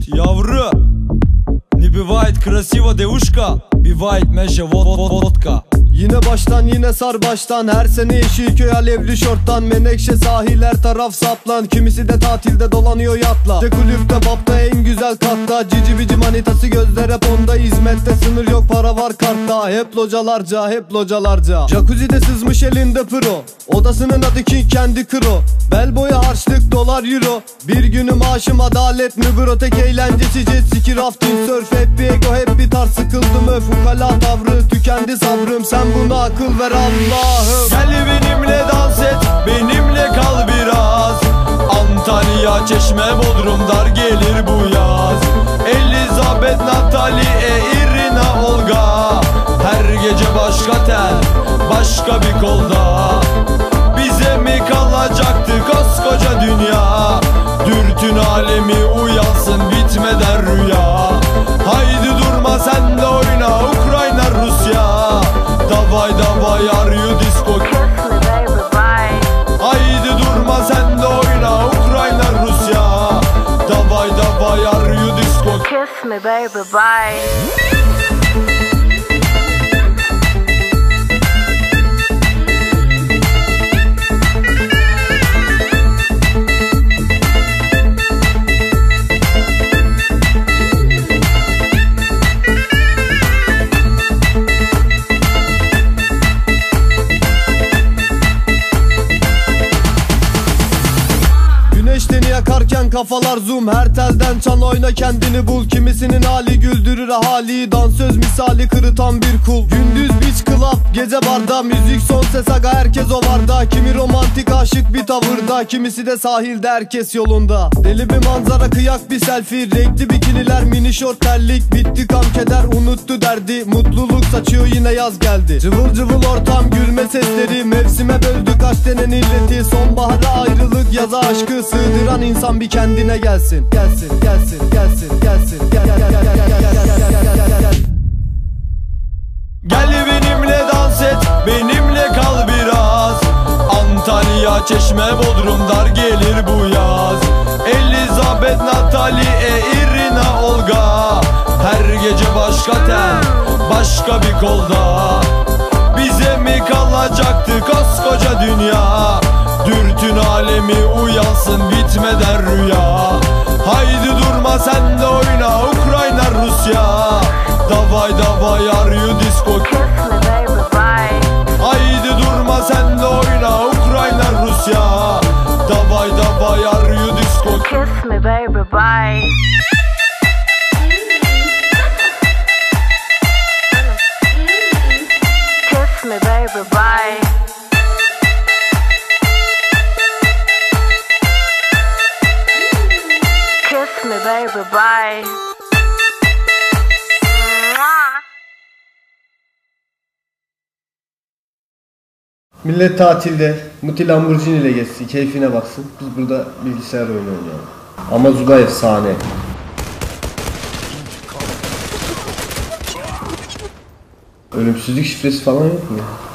Yavru, не бывает красиво девушка, бывает меже водка. Yine baştan yine sar baştan, her sene Yeşilköy alevli şorttan. Menekşe sahiller taraf saplan, kimisi de tatilde dolanıyor yatla. De kulüpte babda en güzel katta, cici bici manitası gözler hep onda. Hizmette sınır yok, para var kartta, hep localarca hep localarca. Jacuzzi'de sızmış elinde pro, odasının adı King kendi kro. Bel boyu harçlık dolar euro, bir günü maaşım adalet mi bro? Tek eğlencesi jet ski rafting surf, hep bir ego hep bir tarz. Sıkıldım öf ukala tavrı, tükendi sabrım, sen buna akıl ver Allah'ım. Gel benimle dans et, benimle kal biraz. Antalya, Çeşme, Bodrum, dar gelir bu yaz. Elizabeth, Natalie, Irina, Olga. Her gece başka tel, başka bir kolda. Bize mi kalacaktı koskoca dünya? Dürtün alemi uyansın bitmeden rüya. Haydi durma sen de oyna Ukrayna, Rusya. Davay davay are you disco? Kiss me baby bye. Haydi durma sen de oyna Ukrayna, Rusya. Davay davay are you disco? Kiss me baby bye. Güneşteni yakarken kafalar zoom, her telden çal oyna kendini bul. Kimisinin hali güldürür ahali, dansöz misali kırıtan bir kul. Gündüz beach club, gece barda, müzik son ses aga herkes o varda. Kimi romantik aşık bir tavırda, kimisi de sahilde herkes yolunda. Deli bir manzara kıyak bir selfie, renkli bikiniler mini şort terlik. Bitti kam keder unuttu derdi, mutluluk saçıyor yine yaz geldi. Cıvıl cıvıl ortam gülme sesleri, mevsime böldük Akdeniz illeti. Sonbahara ayrılık yaza aşkı, sığdıran insan bir kendine gelsin. Gelsin gelsin gelsin gelsin gel gel gel gel gel gel gel gel. Gel benimle dans et, benimle kal biraz. Antalya, Çeşme, Bodrum, dar gelir bu yaz. Elizabeth, Natalie, Irina, Olga. Her gece başka tel, başka bir kolda. Bize mi kalacaktı koskoca dünya? Dürtün alemi uyansın bitmeden rüya. Haydi durma sen de oyna Ukrayna, Rusya. Davay davay are you disco? Kiss me baby bye. Haydi durma sen de oyna Ukrayna, Rusya. Davay davay are you disco? Kiss me baby bye. Kiss me baby bye. Kiss me baby bye. Mwah. Millet tatilde Muti Lamborghini ile geçsin, keyfine baksın. Biz burada bilgisayar oyunu oynayalım. Ama Zula efsane. Ölümsüzlük şifresi falan yok mu?